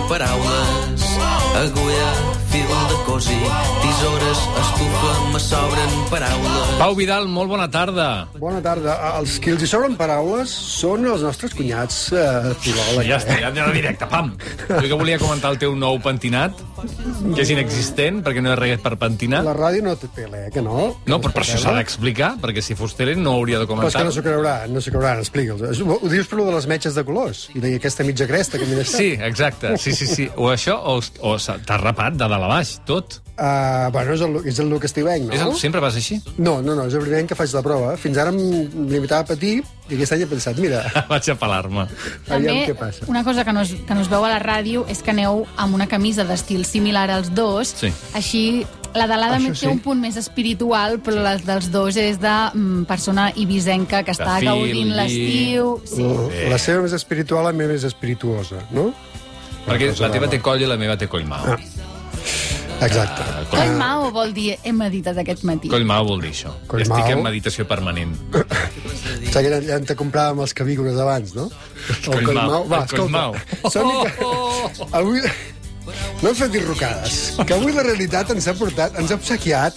paraules. Agulla, fil de cosir, tisores, estufa, me sobren paraules. Pau Vidal, molt bona tarda. Bona tarda. Els qui els hi sobren paraules són els nostres cunyats filòlegs. Ja està, ja anem directe, pam. Jo que volia comentar el teu nou pentinat, que és inexistent, perquè no és res per pentinar. La ràdio no té tele, que no? No, però per això s'ha d'explicar, perquè si fos tele no hauria de Però és que comentar. no s'ho creuran, explica'ls. Ho dius per lo de les metges de colors i d'aquesta mitja cresta que m'he deixat. Sí, exacte, sí. O això, o t'has rapat de dalt a baix, tot. Bueno, és el look estivenc, no? Sempre vas així? No, és el primer any que faig la prova. Fins ara em limitava a patir i aquest any he pensat, mira, Vaig a pelar-me. aviam què passa. Una cosa que no es veu a la ràdio és que aneu amb una camisa d'estil similar als dos. Sí. Així, la de l'Adam Això té sí. un punt més espiritual, però la dels dos és de persona ibisenca que està De fil, gaudint l'estiu. Sí. La seva més espiritual, la meva més espirituosa, no? Perquè la teva té coll i la meva té coll mau. Exacte. Coll Mao vol dir he meditat aquest matí. Coll mau vol dir això. Coll Estic mau. en meditació permanent. Saps que allà on te compràvem els cavígoles abans, no? Coll mau. Va, El coll escolta, mau. som-hi que... Avui... No hem fet dirrocades. Que avui la realitat ens ha obsequiat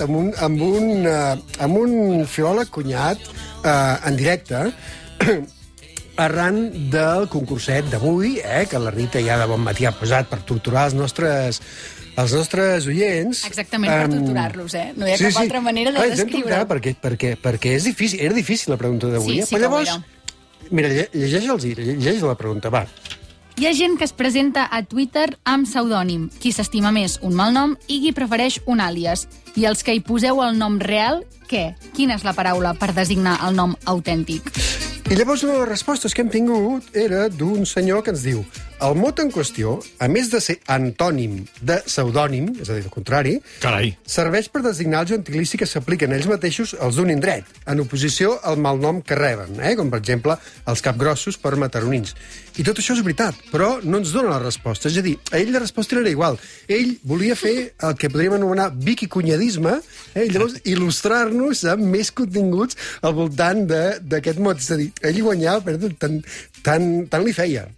amb un filòleg cunyat en directe arran del concurset d'avui, que la Rita ja de bon matí ha posat per torturar els nostres oients. Exactament, per torturar-los, No hi ha cap altra manera de descriure-ho. Perquè és difícil, era difícil la pregunta d'avui. Sí, Però que ho llavors, mira, llegeix la pregunta, va. Hi ha gent que es presenta a Twitter amb pseudònim, qui s'estima més un malnom i qui prefereix un àlies. I els que hi poseu el nom real, què? Quina és la paraula per designar el nom autèntic? I llavors una de les respostes que hem tingut era d'un senyor que ens diu: el mot en qüestió, a més de ser antònim de pseudònim, és a dir, el contrari, Carai. serveix per designar el gentilici que s'apliquen ells mateixos als d'un indret, en oposició al malnom que reben, com per exemple els capgrossos per mataronins. I tot això és veritat, però no ens dona la resposta. És a dir, a ell la resposta era igual. Ell volia fer el que podríem anomenar viquicunyadisme, i llavors il·lustrar-nos amb més continguts al voltant d'aquest mot. És a dir, ell guanyava, però tant li feia.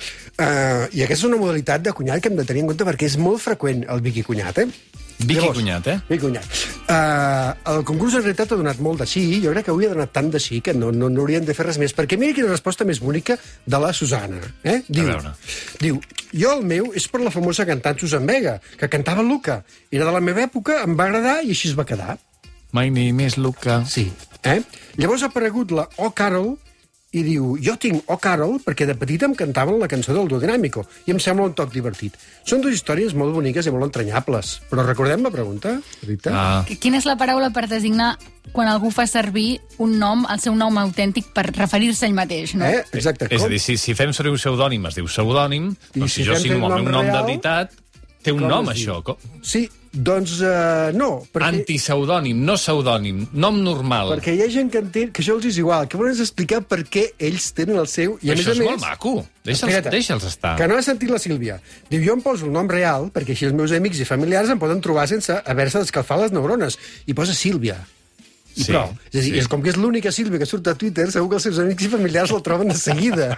I aquesta és una modalitat de cunyat que hem de tenir en compte perquè és molt freqüent el viquicunyat, Viquicunyat, Viquicunyat. El concurs en realitat ha donat molt de sí, jo crec que avui ha donat tant de sí que no haurien de fer res més, perquè mira quina resposta més bonica de la Susana. Diu, jo el meu és per la famosa cantant Susan Vega, que cantava Luca. Era de la meva època, em va agradar i així es va quedar. My name is Luca. Sí. Llavors ha aparegut la O. Carol i diu, jo tinc O. Carol perquè de petita em cantaven la cançó del Duo Dinàmico i em sembla un toc divertit. Són dues històries molt boniques i molt entranyables. Però recordem la pregunta, Rita? Quina és la paraula per designar quan algú fa servir un nom, el seu nom autèntic, per referir-se a ell mateix, no? Exacte. És a dir, si fem servir un pseudònim es diu pseudònim, doncs si jo signo el meu nom de veritat, té un nom, això. Sí, doncs no. Antipseudònim, no pseudònim, nom normal. Perquè hi ha gent que entén que això els és igual, que volen explicar per què ells tenen el seu... I això és molt maco. Deixa'ls estar. Que no ha sentit la Sílvia. Diu, jo em poso el nom real perquè així els meus amics i familiars em poden trobar sense haver-se d'escalfar les neurones. I posa Sílvia. I prou. És a dir, és com que és l'única Sílvia que surt a Twitter, segur que els seus amics i familiars la troben de seguida.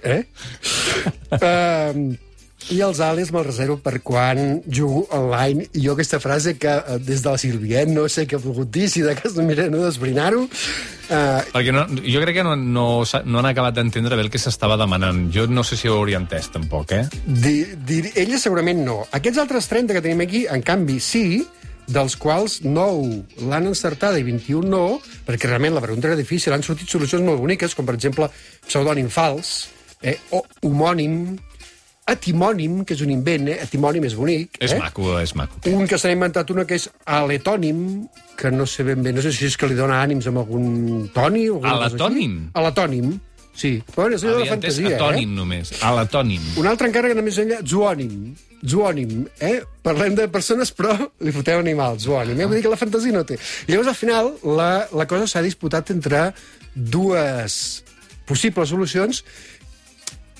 I els àlies me'ls reservo per quan jugo online. I jo aquesta frase que, des de la Sílvia, no sé què ha volgut dir, si de cas no miraré d'esbrinar-ho. Perquè jo crec que no han acabat d'entendre bé el que s'estava demanant. Jo no sé si ho hauria entès, tampoc, Ella segurament no. Aquests altres 30 que tenim aquí, en canvi, sí, dels quals 9 l'han encertada i 21 no, perquè realment la pregunta era difícil. Han sortit solucions molt boniques, com per exemple pseudònim fals, o homònim, etimònim, que és un invent, etimònim és bonic. És maco, és maco. Un que s'ha inventat una que és aletònim, que no sé ben bé, no sé si és que li dona ànims amb algun toni o alguna cosa així. Aletònim? Aletònim, sí. Però és allò de la fantasia, atònim només, aletònim. Un altre encara que només enllà, zoònim, Parlem de persones, però li fotem animals, zoònim, Vull dir que la fantasia no té. Llavors, al final, la cosa s'ha disputat entre dues possibles solucions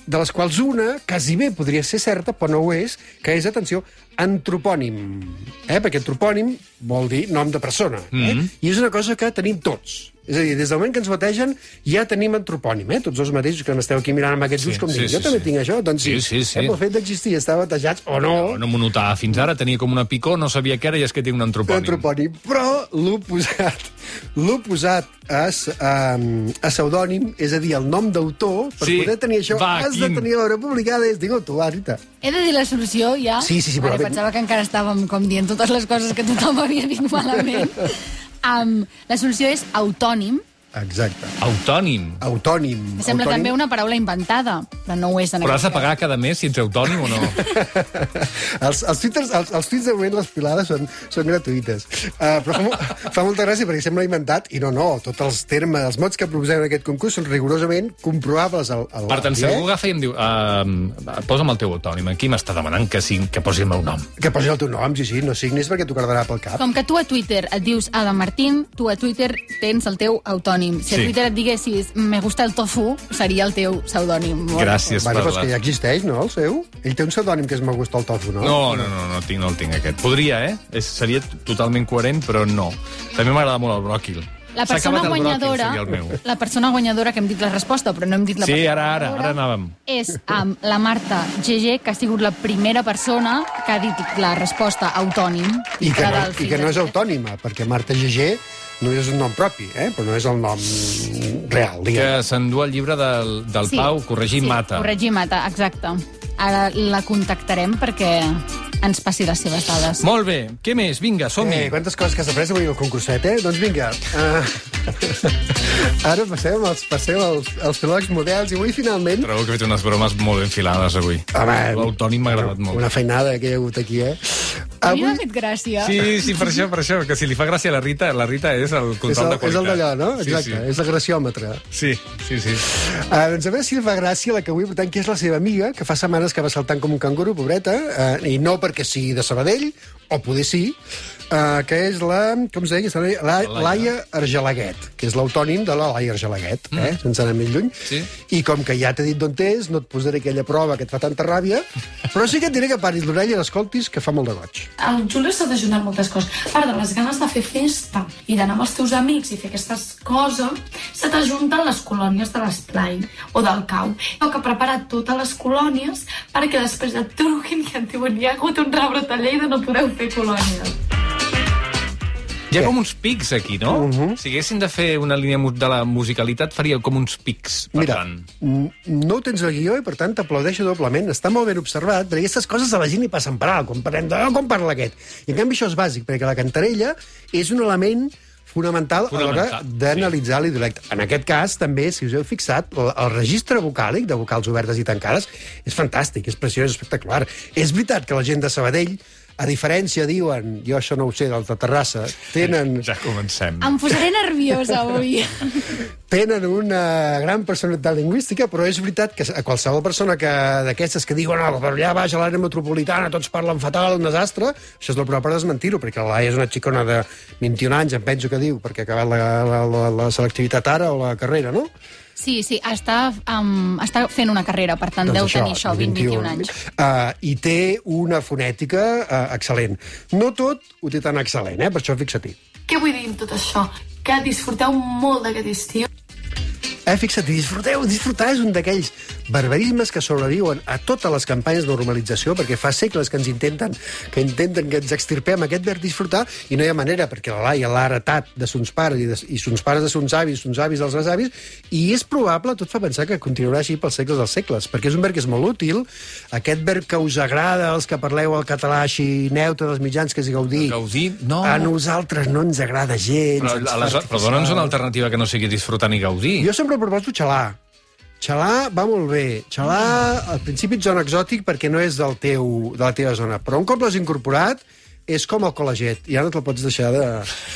de les quals una, quasi bé podria ser certa, però no ho és, que és, atenció, antropònim. Perquè antropònim vol dir nom de persona. I és una cosa que tenim tots. És a dir, des del moment que ens bategen ja tenim antropònim, tots els mateixos que m'esteu aquí mirant amb aquests ulls com dic, jo també tinc això, doncs sí. Pel fet d'existir, estar batejats o no... No m'ho notava fins ara, tenia com una picor, no sabia què era i és que tinc un antropònim. Però l'oposat a pseudònim, és a dir, el nom d'autor, per poder tenir això, has de tenir l'obra publicada, és digue-ho tu, Rita. He de dir la solució, ja? Sí, però... Pensava que encara estàvem com dient totes les coses que tothom havia dit malament. La solució és autònim. Exacte. Autònim. Autònim. Sembla també una paraula inventada, però no ho és. Però has de pagar cada mes si ets autònim o no? Els tuits de moment, les pilades són gratuïtes. Però fa molta gràcia perquè sembla inventat, i no, tots els termes, els mots que proposem en aquest concurs són rigorosament comprovables. Per tant, si algú agafa i em diu posa'm el teu autònim, aquí m'està demanant que posi el meu nom. Que posi el teu nom, sí, no signis perquè t'ho quedarà pel cap. Com que tu a Twitter et dius Adam Martín, tu a Twitter tens el teu autònim. Si a Twitter et diguessis me gusta el tofu, seria el teu pseudònim. Gràcies per la... Però és que ja existeix, no, el seu? Ell té un pseudònim que és me gusta el tofu, no? No el tinc aquest. Podria, Seria totalment coherent, però no. També m'agrada molt el bròquil. La persona guanyadora, que hem dit la resposta, però no hem dit la persona guanyadora... Sí, ara anàvem. És la Marta GG, que ha sigut la primera persona que ha dit la resposta autònim. I que no és autònima, perquè Marta GG no és un nom propi, però no és el nom real, diguem. Que s'endú el llibre del Pau, Corregir Mata. Corregir Mata, exacte. Ara la contactarem perquè ens passi les seves dades. Molt bé. Què més? Vinga, som-hi. Quantes coses que has après avui al concurset, Doncs vinga. Ara passem als filòlegs models i avui finalment... Trobo que he fet unes bromes molt ben filades avui. L'autònim m'ha agradat molt. Una feinada que hi ha hagut aquí, A mi m'ha fet gràcia. Sí, per això, que si li fa gràcia a la Rita és el control de qualitat. És el d'allò, no? Exacte, és el graciòmetre. Sí. Doncs a veure si li fa gràcia la que avui portem, que és la seva amiga, que fa setmanes que va saltant com un canguru, pobreta, i no perquè sigui de Sabadell, o poder sí, que és com es deia, Laia Argelaguet, que és l'autònim de la Laia Argelaguet, sense anar més lluny. I com que ja t'he dit d'on és, no et posaré aquella prova que et fa tanta ràbia, però sí que et diré que paris l'orella i l'escoltis, que fa molt de goig. Al Juli s'ha d'ajudar moltes coses. A part de les ganes de fer festa i d'anar amb els teus amics i fer aquestes coses, se t'ajunten les colònies de l'esplai o del cau. Toca preparar totes les colònies perquè després et truquin i et diuen hi ha hagut un rebrot a Lleida, no podeu fer colònies. Hi ha com uns pics aquí, no? Si haguessin de fer una línia de la musicalitat, faria com uns pics. Mira, no ho tens al guió i, per tant, t'aplaudeixo doblement. Està molt ben observat, perquè aquestes coses a la gent hi passen per alt, com parla aquest. I, en canvi, això és bàsic, perquè la cantarella és un element fonamental a l'hora d'analitzar l'idialecte. En aquest cas, també, si us heu fixat, el registre vocàlic de vocals obertes i tancades és fantàstic, és preciós, és espectacular. És veritat que la gent de Sabadell, a diferència, diuen, jo això no ho sé, dels de Terrassa, tenen... Ja comencem. Em posaré nerviosa avui. Tenen una gran personalitat lingüística, però és veritat que a qualsevol persona d'aquestes que diuen per allà baix a l'àrea metropolitana tots parlen fatal, un desastre, això és la prova per desmentir-ho, perquè la Laia és una xicona de 21 anys, em penso que diu, perquè ha acabat la selectivitat ara o la carrera, no? Sí, està fent una carrera, per tant, deu tenir això, 20-21 anys. I té una fonètica excel·lent. No tot ho té tan excel·lent, per això fixa-t'hi. Què vull dir amb tot això? Que disfruteu molt d'aquest estiu. Fixa't, disfrutar és un d'aquells barbarismes que sobreviuen a totes les campanyes de normalització, perquè fa segles que intenten que ens extirpem aquest verb disfrutar, i no hi ha manera, perquè la Laia l'ha heretat de sons pares i sons pares de sons avis dels resavis, i és probable, tot fa pensar que continuarà així pels segles dels segles, perquè és un verb que és molt útil, aquest verb que us agrada als que parleu el català així neutre dels mitjans, que és gaudir. Gaudir? No. A nosaltres no ens agrada gens. Però dona'ns una alternativa que no sigui disfrutar ni gaudir. Jo sempre proposo xalar. Xalar va molt bé. Xalar, al principi et sona exòtic perquè no és de la teva zona, però un cop l'has incorporat és com el col·legiat, i ara no te'l pots deixar de...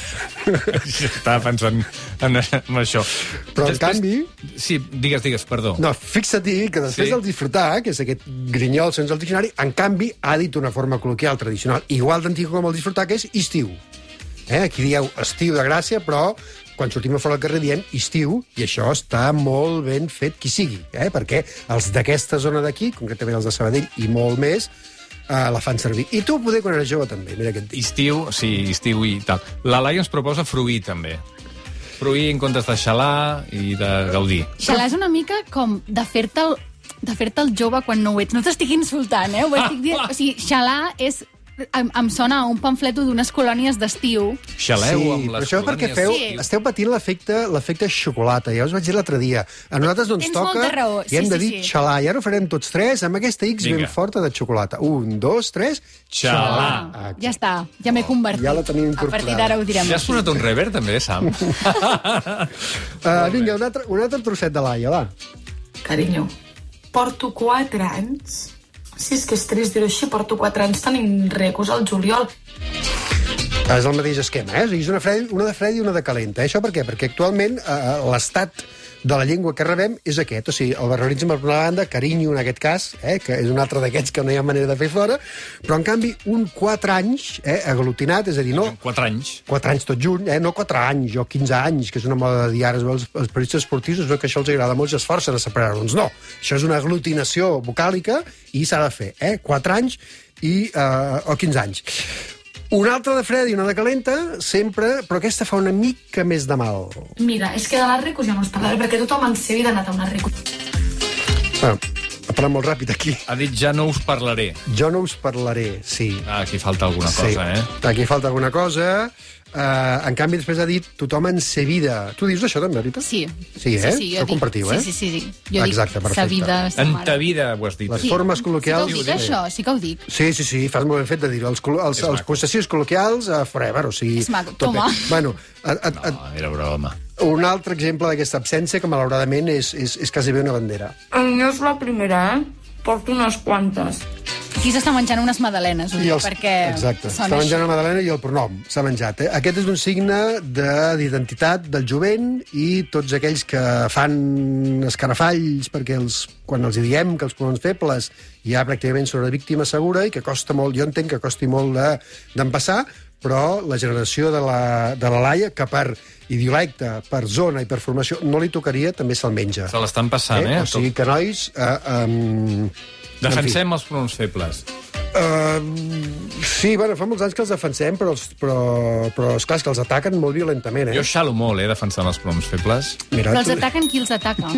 Estava pensant en això. Però en canvi... Sí, digues, perdó. No, fixa-t'hi que després del disfrutar, que és aquest grinyol sense el diccionari, en canvi ha dit una forma col·loquial tradicional, igual d'antic com el disfrutar, que és estiu. Aquí dieu estiu de Gràcia, però quan sortim a fora al carrer diem estiu, i això està molt ben fet qui sigui, perquè els d'aquesta zona d'aquí, concretament els de Sabadell i molt més, la fan servir. I tu, poder, quan eres jove, també. Mira què et dic. Estiu i tal. La Laia ens proposa fruir, també. Fruir en comptes de xalar i de gaudir. Xalar és una mica com de fer-te el jove quan no ho ets. No t'estic insultant, ho estic dient. O sigui, xalar és... Em sona a un pamfleto d'unes colònies d'estiu. Xaleu amb les això perquè esteu patint l'efecte xocolata. Ja us vaig dir l'altre dia. A nosaltres no ens toca i hem de dir xalar. I ara ho farem tots tres amb aquesta X ben forta de xocolata. 1, 2, 3... Xalar. Ja està, ja m'he convertit. Ja la tenim incorporada. A partir d'ara ho direm. Ja has posat un rever, també, Sam? Vinga, un altre trosset de Laia, va. Carinyo, porto 4 anys... Si és que és trist dir-ho així, porto 4 anys tenint recos al juliol. És el mateix esquema, És una de freda i una de calenta. Això per què? Perquè actualment l'estat de la llengua que rebem és aquest. O sigui, el barbarisme per una banda, carinyo en aquest cas, que és un altre d'aquests que no hi ha manera de fer fora, però en canvi un 4 anys aglutinat, és a dir, no... 4 anys. 4 anys tot junt, no 4 anys o 15 anys, que és una moda de dir ara els periodistes esportius, que això els agrada molt i s'esforcen a separar-ho. Doncs no, això és una aglutinació vocàlica i s'ha de fer, 4 anys o 15 anys. Una altra de freda i una de calenta, sempre, però aquesta fa una mica més de mal. Mira, és que de les recos ja no us parlaré, perquè tothom en sé ha anat a una reco. Bueno, ha parlat molt ràpid aquí. Ha dit ja no us parlaré. Jo no us parlaré, sí. Aquí falta alguna cosa, Aquí falta alguna cosa. En canvi, després ha dit tothom en sa vida. Tu dius això també, Rita? Sí. Sí, Això compartiu, Sí. Jo exacte, dic sa vida, sa en mare. ta vida, ho has dit. Les formes col·loquials... Sí que ho dic, això, sí que ho dic. Sí, fas molt ben fet de dir-ho. Els possessius col·loquials, forever, o sigui... És maco, toma. Bueno, No, era broma. un altre exemple d'aquesta absència, que malauradament és quasi bé una bandera. No és la primera, Porto unes quantes. Aquí s'està menjant unes magdalenes, ho dic, perquè... Exacte, està menjant una magdalena i el pronom s'ha menjat. Aquest és un signe d'identitat del jovent i tots aquells que fan escarafalls perquè quan els diem que els pronoms febles ja pràcticament són una víctima segura i que costa molt, jo entenc que costi molt d'empassar, però la generació de la Laia, que per idiolecte, per zona i per formació no li tocaria, també se'l menja. Se l'estan passant, O sigui que, nois... Defensem els pronoms febles. Sí, bueno, fa molts anys que els defensem, però esclar, és que els ataquen molt violentament, Jo xalo molt, defensant els pronoms febles. Mira, però els ataquen qui els ataca.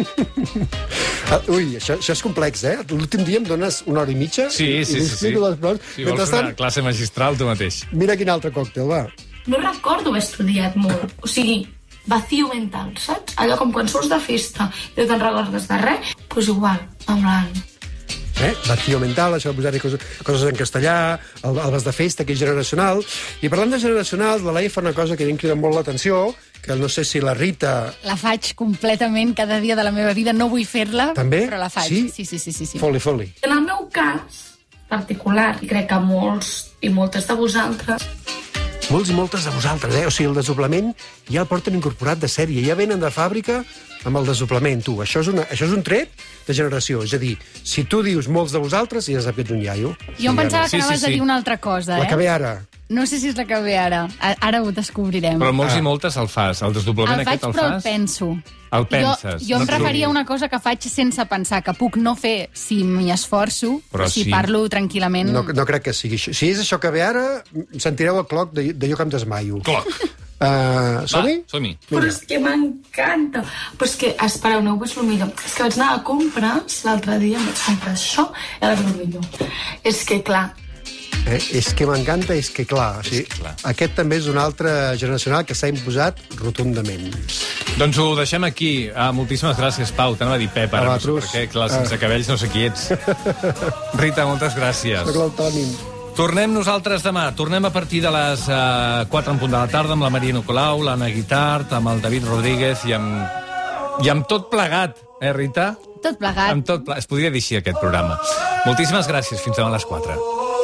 Ui, això és complex, L'últim dia em dones 1 hora i mitja Sí. i explico les pronoms. Si vols una classe magistral, tu mateix. Mira quin altre còctel, va. No recordo haver estudiat molt. O sigui, vacío mental, saps? Allò com quan surts de festa i no te'n recordes de res, doncs igual, amb l'any. Vacío mental, això de posar-hi coses en castellà, el vas de festa, que és generacional. I parlant de generacional, la Laia fa una cosa que a mi em crida molt l'atenció, que no sé si la Rita... La faig completament cada dia de la meva vida, no vull fer-la, també? Però la faig. Sí. Foli. En el meu cas particular, i crec que molts i moltes de vosaltres... Molts i moltes de vosaltres, O sigui, el desdoblament ja el porten incorporat de sèrie, ja venen de fàbrica amb el desdoblament, tu. Això és un tret de generació. És a dir, si tu dius molts de vosaltres, ja saps que ets un iaio. Jo em pensava que anaves a dir una altra cosa, La que ve ara. No sé si és la que ve ara. Ara ho descobrirem. Però molts i moltes el fas. El desdoblament aquest el fas? El faig, però el penso. El penses. Jo em referia a una cosa que faig sense pensar, que puc no fer si m'hi esforço, però si parlo tranquil·lament... No crec que sigui això. Si és això que ve ara, sentireu el cloc d'allò que em desmaio. Cloc. Som-hi? Som-hi. Però és que m'encanta. Però és que, espereu, no ho veig el millor. És que vaig anar a compres l'altre dia, em vaig comprar això, i ara el millor. És que, clar... És que m'encanta, és que clar. Aquest també és un altre generacional que s'ha imposat rotundament. Doncs ho deixem aquí. Moltíssimes gràcies, Pau. T'anava a dir Pep, ara no sé per què. Clar, sense cabells no sé qui ets. Rita, moltes gràcies. Soc l'Antoni. Tornem nosaltres demà. Tornem a partir de les 4 en punt de la tarda amb la Marina Colau, l'Anna Guitart, amb el David Rodríguez i amb tot plegat, Rita? Tot plegat. Es podria dir així, aquest programa. Moltíssimes gràcies. Fins demà a les 4.